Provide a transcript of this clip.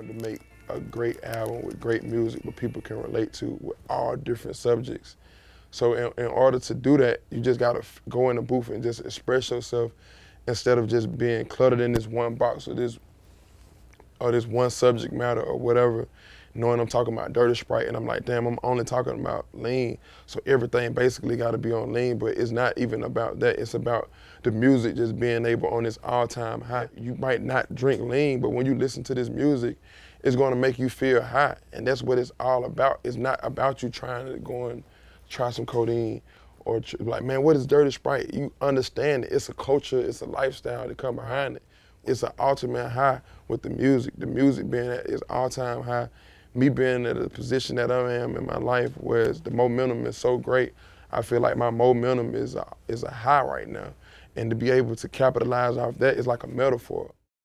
wanted to make a great album with great music where people can relate to with all different subjects. So in order to do that, you just gotta go in the booth and just express yourself instead of just being cluttered in this one box or this one subject matter or whatever, knowing I'm talking about Dirty Sprite and I'm like, damn, I'm only talking about lean. So everything basically gotta be on lean, but it's not even about that. It's about the music just being able on this all-time high. You might not drink lean, but when you listen to this music, it's gonna make you feel high. And that's what it's all about. It's not about you trying to go and try some codeine or like, man, what is Dirty Sprite? You understand it. It's a culture, it's a lifestyle to come behind it. It's an ultimate high with the music being at its all-time high, me being at a position that I am in my life where the momentum is so great, I feel like my momentum is a high right now. And to be able to capitalize off that is like a metaphor.